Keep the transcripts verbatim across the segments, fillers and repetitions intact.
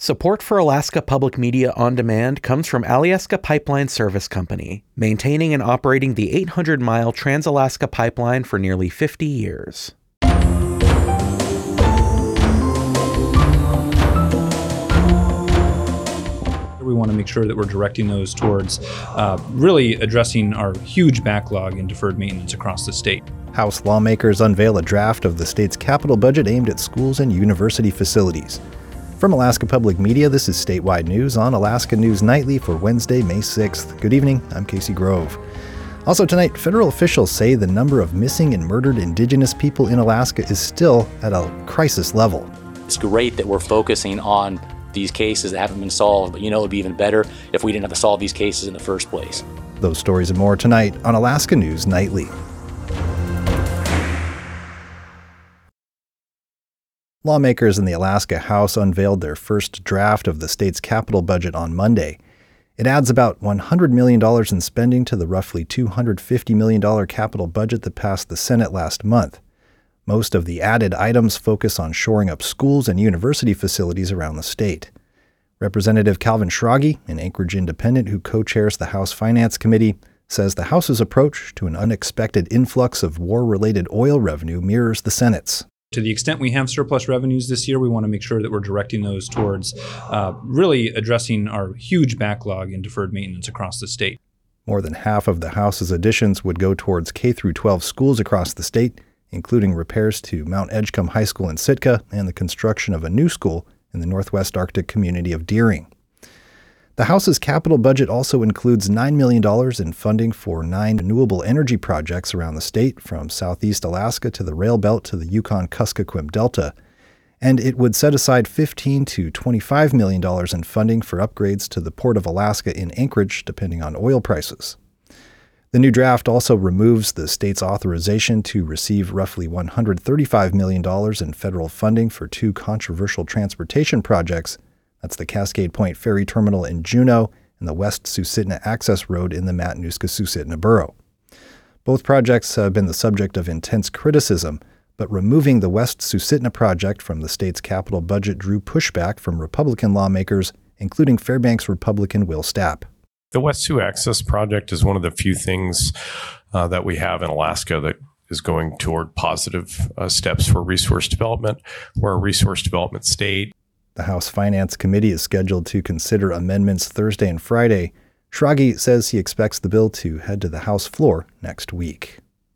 Support for Alaska Public Media On Demand comes from Alyeska Pipeline Service Company, maintaining and operating the eight hundred mile Trans-Alaska Pipeline for nearly fifty years. We want to make sure that we're directing those towards uh, really addressing our huge backlog in deferred maintenance across the state. House lawmakers unveil a draft of the state's capital budget aimed at schools and university facilities. From Alaska Public Media, this is Statewide News on Alaska News Nightly for Wednesday, May sixth. Good evening, I'm Casey Grove. Also tonight, federal officials say the number of missing and murdered Indigenous people in Alaska is still at a crisis level. It's great that we're focusing on these cases that haven't been solved, but you know it would be even better if we didn't have to solve these cases in the first place. Those stories and more tonight on Alaska News Nightly. Lawmakers in the Alaska House unveiled their first draft of the state's capital budget on Monday. It adds about one hundred million dollars in spending to the roughly two hundred fifty million dollars capital budget that passed the Senate last month. Most of the added items focus on shoring up schools and university facilities around the state. Representative Calvin Schrage, an Anchorage independent who co-chairs the House Finance Committee, says the House's approach to an unexpected influx of war-related oil revenue mirrors the Senate's. To the extent we have surplus revenues this year, we want to make sure that we're directing those towards uh, really addressing our huge backlog in deferred maintenance across the state. More than half of the House's additions would go towards K through twelve schools across the state, including repairs to Mount Edgecombe High School in Sitka and the construction of a new school in the Northwest Arctic community of Deering. The House's capital budget also includes nine million dollars in funding for nine renewable energy projects around the state, from southeast Alaska to the rail belt to the Yukon-Kuskokwim Delta, and it would set aside fifteen to twenty-five million dollars in funding for upgrades to the Port of Alaska in Anchorage, depending on oil prices. The new draft also removes the state's authorization to receive roughly one hundred thirty-five million dollars in federal funding for two controversial transportation projects. That's the Cascade Point Ferry Terminal in Juneau and the West Susitna Access Road in the Matanuska-Susitna Borough. Both projects have been the subject of intense criticism, but removing the West Susitna project from the state's capital budget drew pushback from Republican lawmakers, including Fairbanks Republican Will Stapp. The West Sioux Access Project is one of the few things uh, that we have in Alaska that is going toward positive uh, steps for resource development. We're a resource development state. The House Finance Committee is scheduled to consider amendments Thursday and Friday. Schrage says he expects the bill to head to the House floor next week.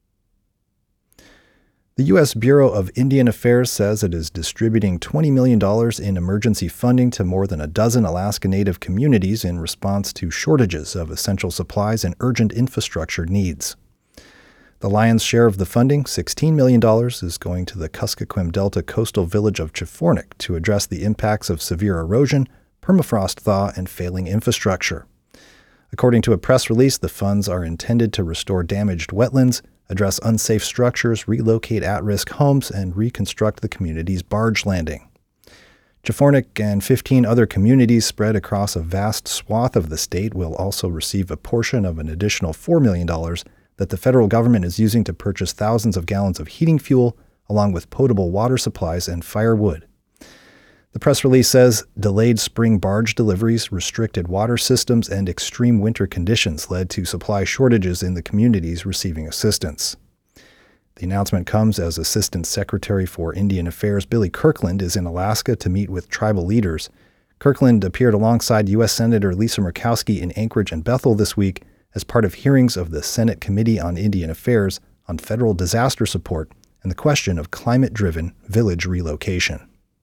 The U S Bureau of Indian Affairs says it is distributing twenty million dollars in emergency funding to more than a dozen Alaska Native communities in response to shortages of essential supplies and urgent infrastructure needs. The lion's share of the funding, sixteen million dollars, is going to the Kuskokwim Delta coastal village of Chifornik to address the impacts of severe erosion, permafrost thaw, and failing infrastructure. According to a press release, the funds are intended to restore damaged wetlands, address unsafe structures, relocate at-risk homes, and reconstruct the community's barge landing. Chifornik and fifteen other communities spread across a vast swath of the state will also receive a portion of an additional four million dollars that the federal government is using to purchase thousands of gallons of heating fuel, along with potable water supplies and firewood. The press release says delayed spring barge deliveries, restricted water systems, and extreme winter conditions led to supply shortages in the communities receiving assistance. The announcement comes as Assistant Secretary for Indian Affairs Billy Kirkland is in Alaska to meet with tribal leaders. Kirkland appeared alongside U S Senator Lisa Murkowski in Anchorage and Bethel this week as part of hearings of the Senate Committee on Indian Affairs on federal disaster support and the question of climate-driven village relocation.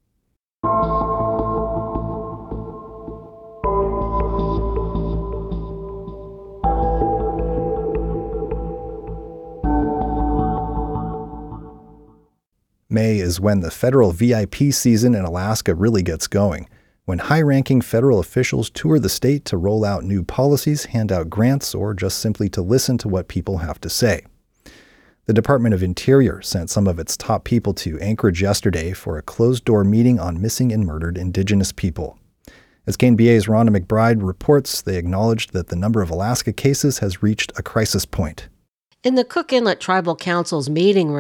May is when the federal V I P season in Alaska really gets going, when high-ranking federal officials tour the state to roll out new policies, hand out grants, or just simply to listen to what people have to say. The Department of Interior sent some of its top people to Anchorage yesterday for a closed-door meeting on missing and murdered Indigenous people. As K N B A's Rhonda McBride reports, they acknowledged that the number of Alaska cases has reached a crisis point. In the Cook Inlet Tribal Council's meeting room,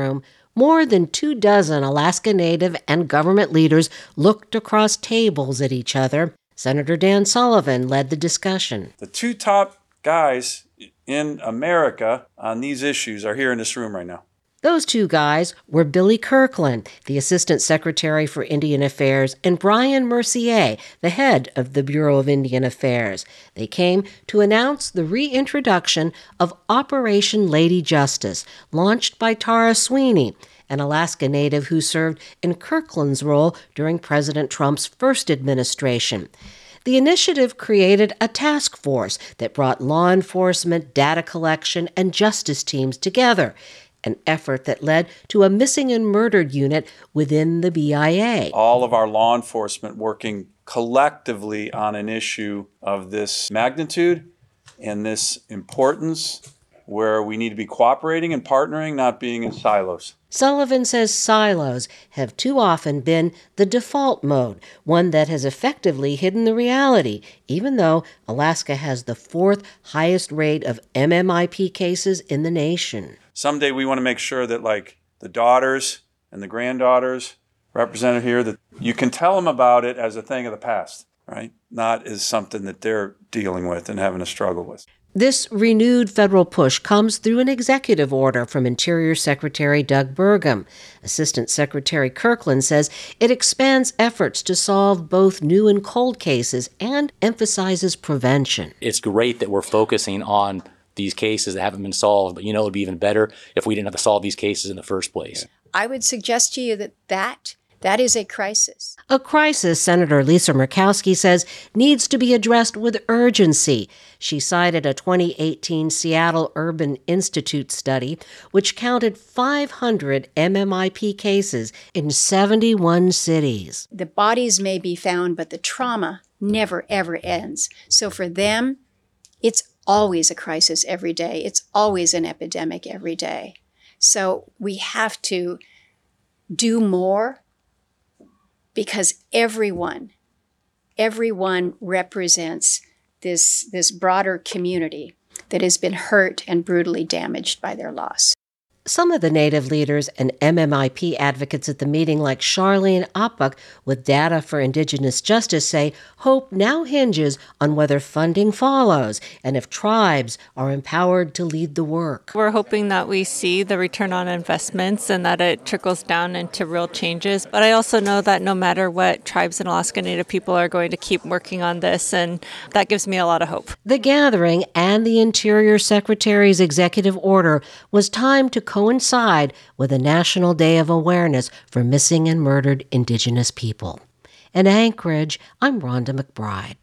More than two dozen Alaska Native and government leaders looked across tables at each other. Senator Dan Sullivan led the discussion. The two top guys in America on these issues are here in this room right now. Those two guys were Billy Kirkland, the Assistant Secretary for Indian Affairs, and Brian Mercier, the head of the Bureau of Indian Affairs. They came to announce the reintroduction of Operation Lady Justice, launched by Tara Sweeney, an Alaska Native who served in Kirkland's role during President Trump's first administration. The initiative created a task force that brought law enforcement, data collection, and justice teams together, an effort that led to a missing and murdered unit within the B I A. All of our law enforcement working collectively on an issue of this magnitude and this importance, where we need to be cooperating and partnering, not being in silos. Sullivan says silos have too often been the default mode, one that has effectively hidden the reality, even though Alaska has the fourth highest rate of M M I P cases in the nation. Someday we want to make sure that, like, the daughters and the granddaughters represented here, that you can tell them about it as a thing of the past, right? Not as something that they're dealing with and having to struggle with. This renewed federal push comes through an executive order from Interior Secretary Doug Burgum. Assistant Secretary Kirkland says it expands efforts to solve both new and cold cases and emphasizes prevention. It's great that we're focusing on these cases that haven't been solved, but you know, it'd be even better if we didn't have to solve these cases in the first place. I would suggest to you that that, that is a crisis. A crisis, Senator Lisa Murkowski says, needs to be addressed with urgency. She cited a twenty eighteen Seattle Urban Institute study, which counted five hundred M M I P cases in seventy-one cities. The bodies may be found, but the trauma never, ever ends. So for them, it's always a crisis every day. It's always an epidemic every day. So we have to do more, because everyone, everyone represents this, this broader community that has been hurt and brutally damaged by their loss. Some of the Native leaders and M M I P advocates at the meeting, like Charlene Apuk with Data for Indigenous Justice, say hope now hinges on whether funding follows and if tribes are empowered to lead the work. We're hoping that we see the return on investments and that it trickles down into real changes. But I also know that no matter what, tribes and Alaska Native people are going to keep working on this, and that gives me a lot of hope. The gathering and the Interior Secretary's executive order was timed to coincide with a National Day of Awareness for Missing and Murdered Indigenous People. In Anchorage, I'm Rhonda McBride.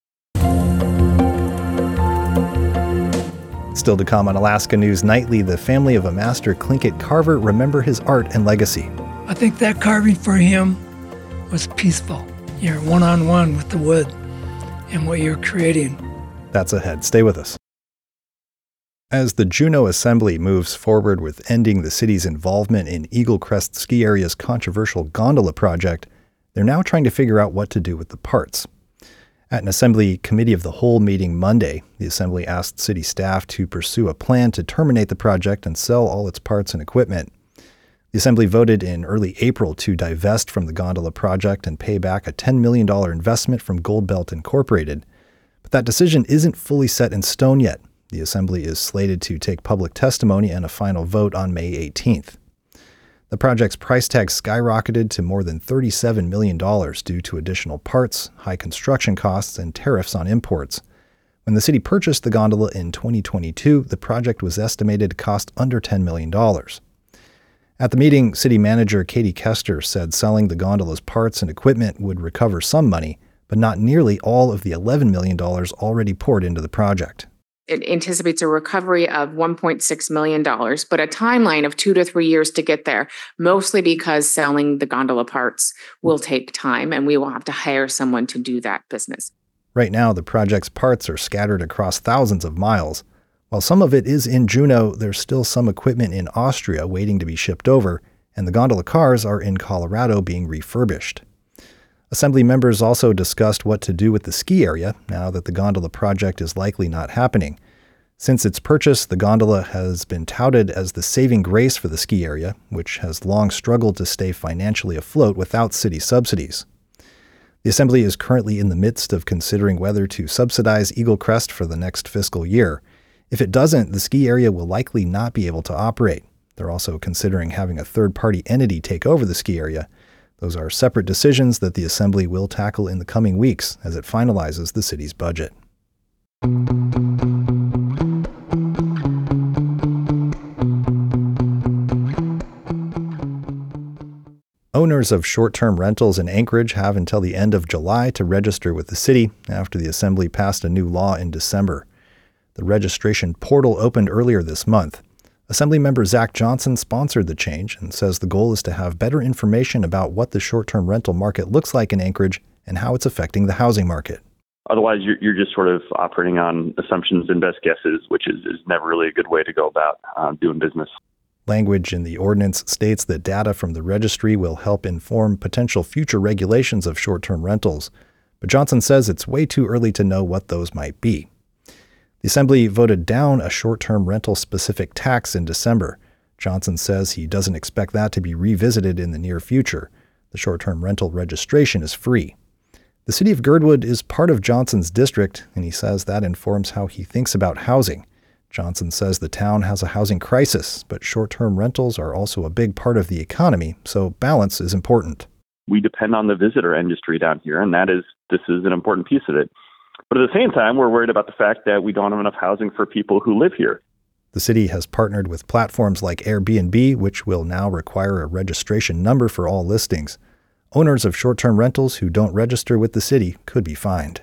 Still to come on Alaska News Nightly, the family of a master Tlingit carver remember his art and legacy. I think that carving for him was peaceful. You're one-on-one with the wood and what you're creating. That's ahead. Stay with us. As the Juneau Assembly moves forward with ending the city's involvement in Eagle Crest Ski Area's controversial gondola project, they're now trying to figure out what to do with the parts. At an Assembly Committee of the Whole meeting Monday, the Assembly asked city staff to pursue a plan to terminate the project and sell all its parts and equipment. The Assembly voted in early April to divest from the gondola project and pay back a ten million dollars investment from Goldbelt Incorporated. But that decision isn't fully set in stone yet. The Assembly is slated to take public testimony and a final vote on May eighteenth. The project's price tag skyrocketed to more than thirty-seven million dollars due to additional parts, high construction costs, and tariffs on imports. When the city purchased the gondola in twenty twenty-two, the project was estimated to cost under ten million dollars. At the meeting, city manager Katie Kester said selling the gondola's parts and equipment would recover some money, but not nearly all of the eleven million dollars already poured into the project. It anticipates a recovery of one point six million dollars, but a timeline of two to three years to get there, mostly because selling the gondola parts will take time and we will have to hire someone to do that business. Right now, the project's parts are scattered across thousands of miles. While some of it is in Juneau, there's still some equipment in Austria waiting to be shipped over, and the gondola cars are in Colorado being refurbished. Assembly members also discussed what to do with the ski area now that the gondola project is likely not happening. Since its purchase, the gondola has been touted as the saving grace for the ski area, which has long struggled to stay financially afloat without city subsidies. The Assembly is currently in the midst of considering whether to subsidize Eagle Crest for the next fiscal year. If it doesn't, the ski area will likely not be able to operate. They're also considering having a third-party entity take over the ski area. Those are separate decisions that the Assembly will tackle in the coming weeks as it finalizes the city's budget. Owners of short-term rentals in Anchorage have until the end of July to register with the city after the Assembly passed a new law in December. The registration portal opened earlier this month. Assemblymember Zach Johnson sponsored the change and says the goal is to have better information about what the short-term rental market looks like in Anchorage and how it's affecting the housing market. Otherwise, you're, you're just sort of operating on assumptions and best guesses, which is, is never really a good way to go about uh, doing business. Language in the ordinance states that data from the registry will help inform potential future regulations of short-term rentals, but Johnson says it's way too early to know what those might be. The Assembly voted down a short-term rental-specific tax in December. Johnson says he doesn't expect that to be revisited in the near future. The short-term rental registration is free. The city of Girdwood is part of Johnson's district, and he says that informs how he thinks about housing. Johnson says the town has a housing crisis, but short-term rentals are also a big part of the economy, so balance is important. We depend on the visitor industry down here, and that is this is an important piece of it. But at the same time, we're worried about the fact that we don't have enough housing for people who live here. The city has partnered with platforms like Airbnb, which will now require a registration number for all listings. Owners of short-term rentals who don't register with the city could be fined.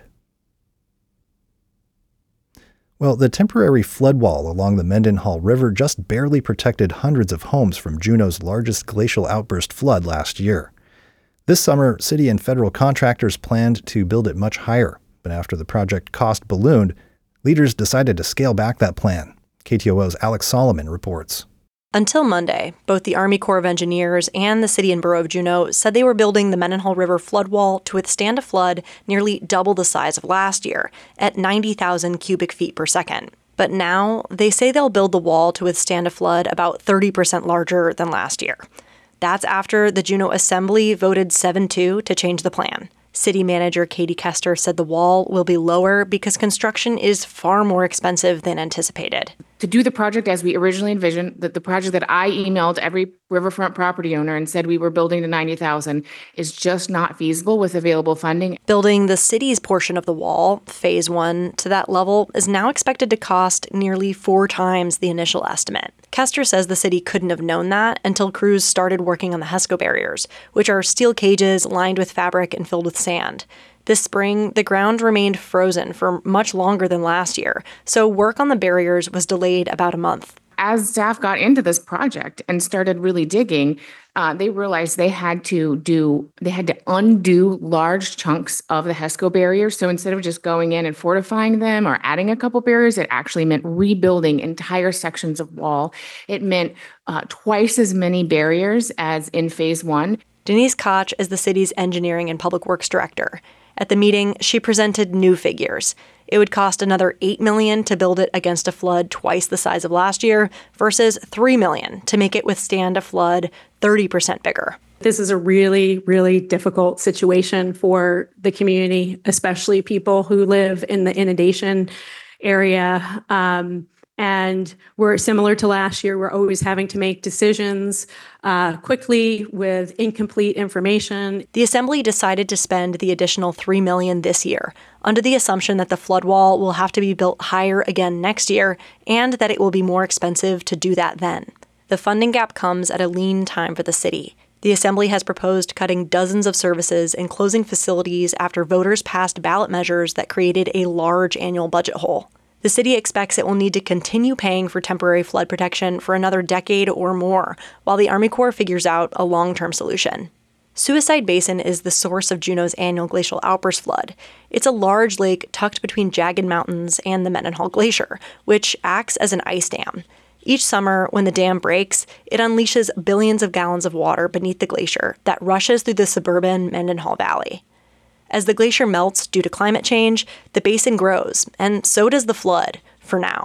Well, the temporary flood wall along the Mendenhall River just barely protected hundreds of homes from Juneau's largest glacial outburst flood last year. This summer, city and federal contractors planned to build it much higher, but after the project cost ballooned, leaders decided to scale back that plan. K T O O's Alex Solomon reports. Until Monday, both the Army Corps of Engineers and the City and Borough of Juneau said they were building the Mendenhall River flood wall to withstand a flood nearly double the size of last year, at ninety thousand cubic feet per second. But now, they say they'll build the wall to withstand a flood about thirty percent larger than last year. That's after the Juneau Assembly voted seven two to change the plan. City Manager Katie Kester said the wall will be lower because construction is far more expensive than anticipated. To do the project as we originally envisioned, that the project that I emailed every riverfront property owner and said we were building to ninety thousand is just not feasible with available funding. Building the city's portion of the wall, phase one, to that level is now expected to cost nearly four times the initial estimate. Kester says the city couldn't have known that until crews started working on the HESCO barriers, which are steel cages lined with fabric and filled with sand. This spring, the ground remained frozen for much longer than last year, so work on the barriers was delayed about a month. As staff got into this project and started really digging, uh, they realized they had to do, they had to undo large chunks of the HESCO barriers. So instead of just going in and fortifying them or adding a couple barriers, it actually meant rebuilding entire sections of wall. It meant uh, twice as many barriers as in phase one. Denise Koch is the city's engineering and public works director. At the meeting, she presented new figures. It would cost another eight million dollars to build it against a flood twice the size of last year versus three million dollars to make it withstand a flood thirty percent bigger. This is a really, really difficult situation for the community, especially people who live in the inundation area. Um, And we're similar to last year. We're always having to make decisions uh, quickly with incomplete information. The Assembly decided to spend the additional three million dollars this year, under the assumption that the flood wall will have to be built higher again next year, and that it will be more expensive to do that then. The funding gap comes at a lean time for the city. The Assembly has proposed cutting dozens of services and closing facilities after voters passed ballot measures that created a large annual budget hole. The city expects it will need to continue paying for temporary flood protection for another decade or more, while the Army Corps figures out a long-term solution. Suicide Basin is the source of Juneau's annual glacial outburst flood. It's a large lake tucked between jagged mountains and the Mendenhall Glacier, which acts as an ice dam. Each summer, when the dam breaks, it unleashes billions of gallons of water beneath the glacier that rushes through the suburban Mendenhall Valley. As the glacier melts due to climate change, the basin grows, and so does the flood, for now.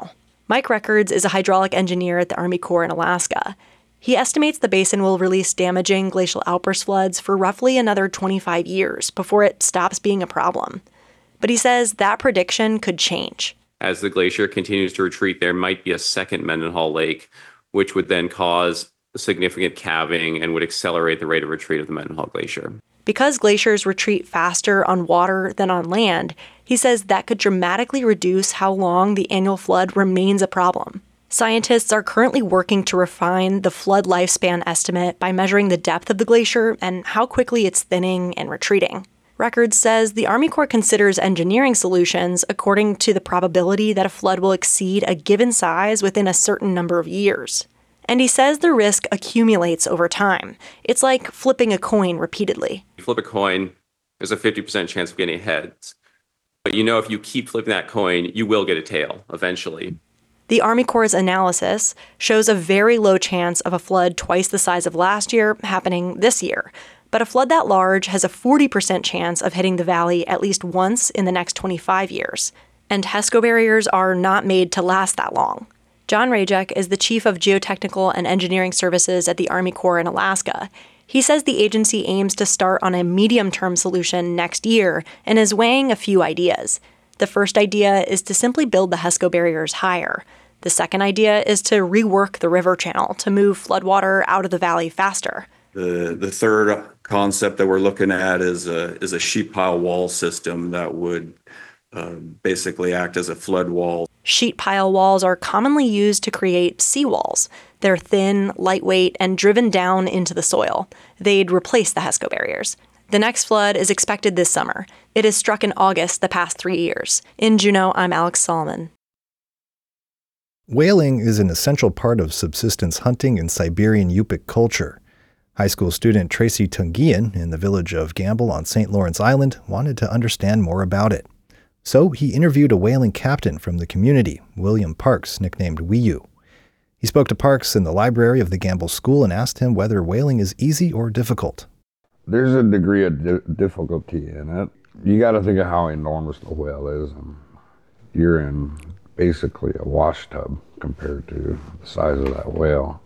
Mike Records is a hydraulic engineer at the Army Corps in Alaska. He estimates the basin will release damaging glacial outburst floods for roughly another twenty-five years before it stops being a problem. But he says that prediction could change. As the glacier continues to retreat, there might be a second Mendenhall Lake, which would then cause significant calving and would accelerate the rate of retreat of the Mendenhall Glacier. Because glaciers retreat faster on water than on land, he says that could dramatically reduce how long the annual flood remains a problem. Scientists are currently working to refine the flood lifespan estimate by measuring the depth of the glacier and how quickly it's thinning and retreating. Records says the Army Corps considers engineering solutions according to the probability that a flood will exceed a given size within a certain number of years. And he says the risk accumulates over time. It's like flipping a coin repeatedly. You flip a coin, there's a fifty percent chance of getting heads. But you know if you keep flipping that coin, you will get a tail eventually. The Army Corps' analysis shows a very low chance of a flood twice the size of last year happening this year. But a flood that large has a forty percent chance of hitting the valley at least once in the next twenty-five years. And HESCO barriers are not made to last that long. John Rajek is the Chief of Geotechnical and Engineering Services at the Army Corps in Alaska. He says the agency aims to start on a medium-term solution next year and is weighing a few ideas. The first idea is to simply build the HESCO barriers higher. The second idea is to rework the river channel to move floodwater out of the valley faster. The the third concept that we're looking at is a is a sheet pile wall system that would uh, basically act as a flood wall. Sheet pile walls are commonly used to create seawalls. They're thin, lightweight, and driven down into the soil. They'd replace the HESCO barriers. The next flood is expected this summer. It has struck in August the past three years. In Juneau, I'm Alex Solomon. Whaling is an essential part of subsistence hunting in Siberian Yupik culture. High school student Tracy Tungian in the village of Gamble on Saint Lawrence Island wanted to understand more about it. So he interviewed a whaling captain from the community, William Parks, nicknamed Wiyu. He spoke to Parks in the library of the Gamble School and asked him whether whaling is easy or difficult. There's a degree of di- difficulty in it. You got to think of how enormous the whale is. And you're in basically a wash tub compared to the size of that whale.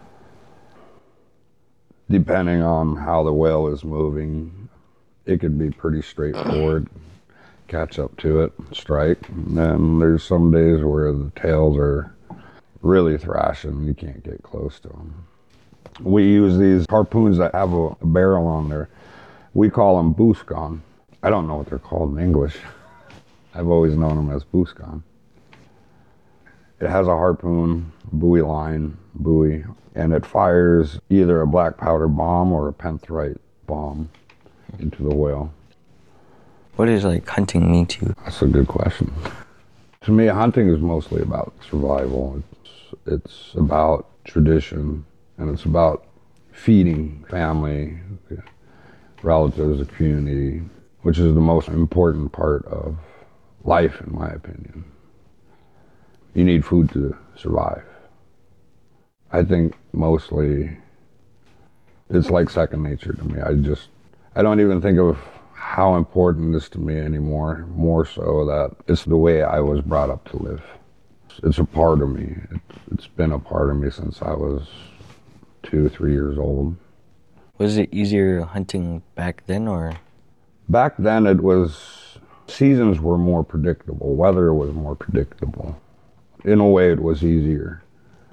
Depending on how the whale is moving, it could be pretty straightforward. Catch up to it, strike. And then there's some days where the tails are really thrashing. You can't get close to them. We use these harpoons that have a, a barrel on there. We call them Buskan. I don't know what they're called in English. I've always known them as Buskan. It has a harpoon, buoy line, buoy, and it fires either a black powder bomb or a penthrite bomb into the whale. What does like hunting mean to you? That's a good question. To me, hunting is mostly about survival. It's, it's about tradition, and it's about feeding family, relatives, the community, which is the most important part of life, in my opinion. You need food to survive. I think mostly it's like second nature to me. I just, I don't even think of how important it is to me anymore, more so that it's the way I was brought up to live. It's a part of me. It's, it's been a part of me since I was two, three years old. Was it easier hunting back then, or? Back then it was, seasons were more predictable. Weather was more predictable. In a way it was easier.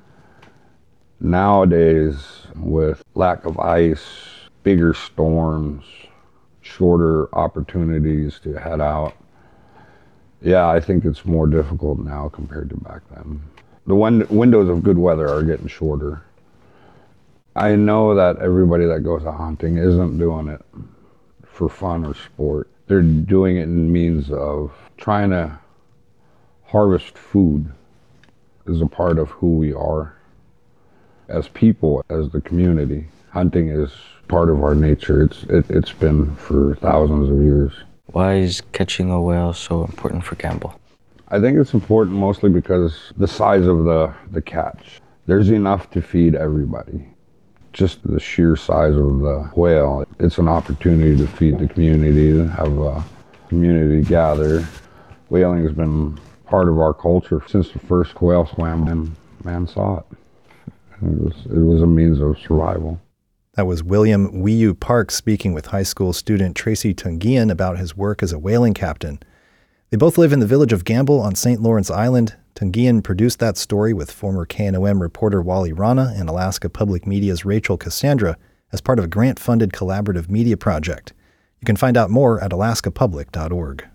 Nowadays, with lack of ice, bigger storms, shorter opportunities to head out, yeah, I think it's more difficult now compared to back then. The win- windows of good weather are getting shorter. I know that everybody that goes out hunting isn't doing it for fun or sport. They're doing it in means of trying to harvest food is a part of who we are. As people, as the community, hunting is part of our nature. It's it, it's been for thousands of years. Why is catching a whale so important for Gamble? I think it's important mostly because the size of the, the catch. There's enough to feed everybody. Just the sheer size of the whale, it's an opportunity to feed the community, to have a community gather. Whaling has been part of our culture since the first quail swam in, man saw it. It was, it was a means of survival. That was William Wiyu Park speaking with high school student Tracy Tungian about his work as a whaling captain. They both live in the village of Gamble on Saint Lawrence Island. Tungian produced that story with former K N O M reporter Wally Rana and Alaska Public Media's Rachel Cassandra as part of a grant-funded collaborative media project. You can find out more at alaska public dot org.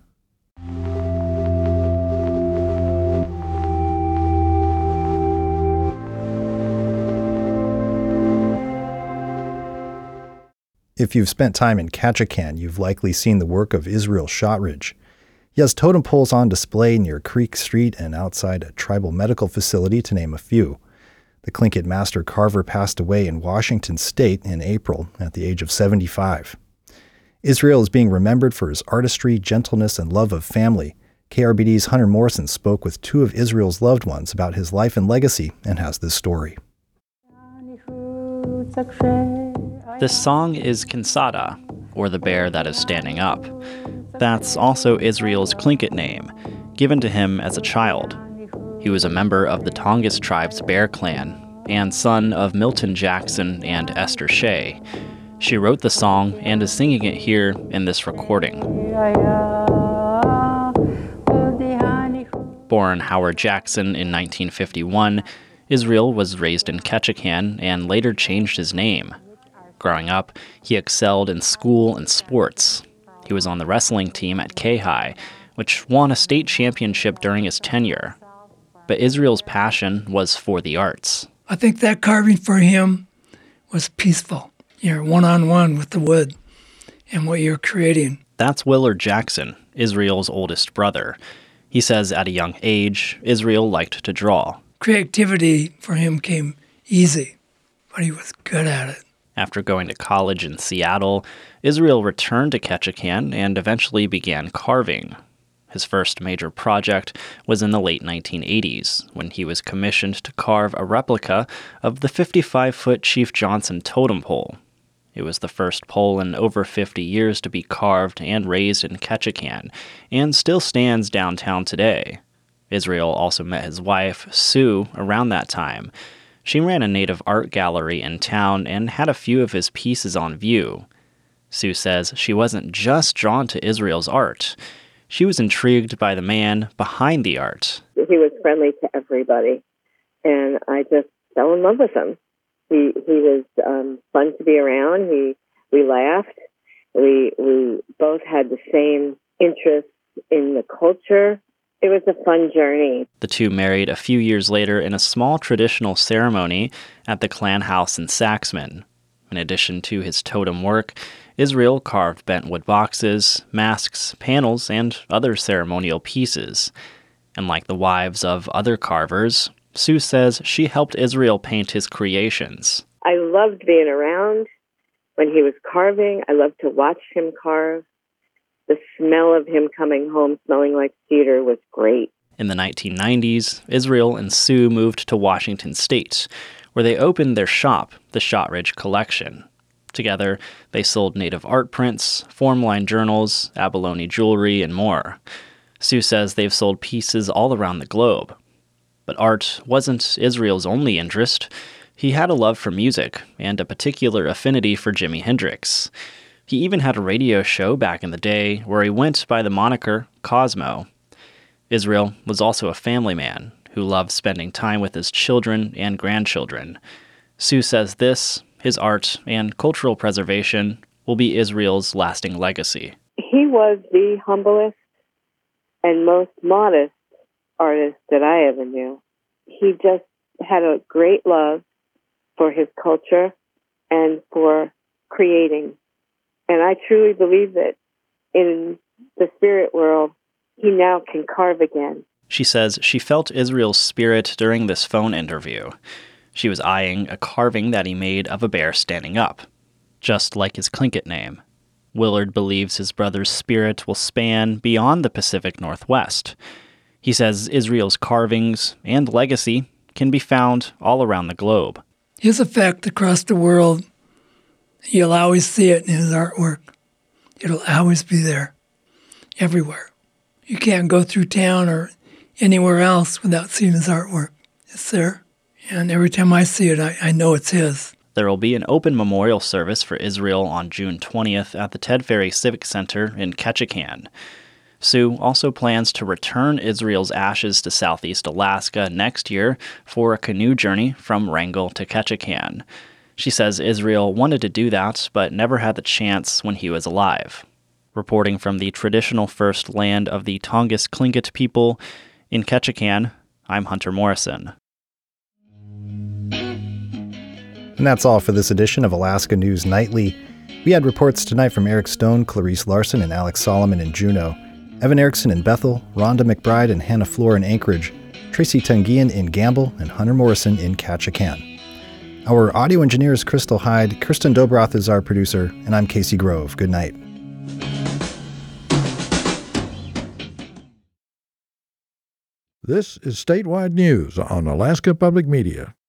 If you've spent time in Ketchikan, you've likely seen the work of Israel Shotridge. He has totem poles on display near Creek Street and outside a tribal medical facility, to name a few. The Tlingit master carver passed away in Washington State in April at the age of seventy-five. Israel is being remembered for his artistry, gentleness, and love of family. K R B D's Hunter Morrison spoke with two of Israel's loved ones about his life and legacy and has this story. This song is Kinsada, or the bear that is standing up. That's also Israel's Tlingit name, given to him as a child. He was a member of the Tongass tribe's Bear Clan and son of Milton Jackson and Esther Shea. She wrote the song and is singing it here in this recording. Born Howard Jackson in nineteen fifty-one, Israel was raised in Ketchikan and later changed his name. Growing up, he excelled in school and sports. He was on the wrestling team at K-High, which won a state championship during his tenure. But Israel's passion was for the arts. I think that carving for him was peaceful. You're one-on-one with the wood and what you're creating. That's Willard Jackson, Israel's oldest brother. He says at a young age, Israel liked to draw. Creativity for him came easy, but he was good at it. After going to college in Seattle, Israel returned to Ketchikan and eventually began carving. His first major project was in the late nineteen eighties, when he was commissioned to carve a replica of the fifty-five-foot Chief Johnson totem pole. It was the first pole in over fifty years to be carved and raised in Ketchikan, and still stands downtown today. Israel also met his wife, Sue, around that time. She ran a native art gallery in town and had a few of his pieces on view. Sue says she wasn't just drawn to Israel's art. She was intrigued by the man behind the art. He was friendly to everybody, and I just fell in love with him. He he was um, fun to be around. He we laughed. We we both had the same interests in the culture. It was a fun journey. The two married a few years later in a small traditional ceremony at the clan house in Saxman. In addition to his totem work, Israel carved bentwood boxes, masks, panels, and other ceremonial pieces. And like the wives of other carvers, Sue says she helped Israel paint his creations. I loved being around when he was carving. I loved to watch him carve. The smell of him coming home smelling like cedar was great. In the nineteen nineties, Israel and Sue moved to Washington State, where they opened their shop, the Shotridge Collection. Together, they sold native art prints, formline journals, abalone jewelry, and more. Sue says they've sold pieces all around the globe. But art wasn't Israel's only interest. He had a love for music and a particular affinity for Jimi Hendrix. He even had a radio show back in the day where he went by the moniker Cosmo. Israel was also a family man who loved spending time with his children and grandchildren. Sue says this, his art and cultural preservation, will be Israel's lasting legacy. He was the humblest and most modest artist that I ever knew. He just had a great love for his culture and for creating. And I truly believe that in the spirit world, he now can carve again. She says she felt Israel's spirit during this phone interview. She was eyeing a carving that he made of a bear standing up, just like his Tlingit name. Willard believes his brother's spirit will span beyond the Pacific Northwest. He says Israel's carvings and legacy can be found all around the globe. His effect across the world, you'll always see it in his artwork. It'll always be there, everywhere. You can't go through town or anywhere else without seeing his artwork. It's there. And every time I see it, I, I know it's his. There will be an open memorial service for Israel on June twentieth at the Ted Ferry Civic Center in Ketchikan. Sue also plans to return Israel's ashes to southeast Alaska next year for a canoe journey from Wrangell to Ketchikan. She says Israel wanted to do that, but never had the chance when he was alive. Reporting from the traditional first land of the Tongass Tlingit people in Ketchikan, I'm Hunter Morrison. And that's all for this edition of Alaska News Nightly. We had reports tonight from Eric Stone, Clarice Larson, and Alex Solomon in Juneau, Evan Erickson in Bethel, Rhonda McBride and Hannah Floor in Anchorage, Tracy Tungian in Gamble, and Hunter Morrison in Ketchikan. Our audio engineer is Crystal Hyde, Kirsten Dobroth is our producer, and I'm Casey Grove. Good night. This is Statewide News on Alaska Public Media.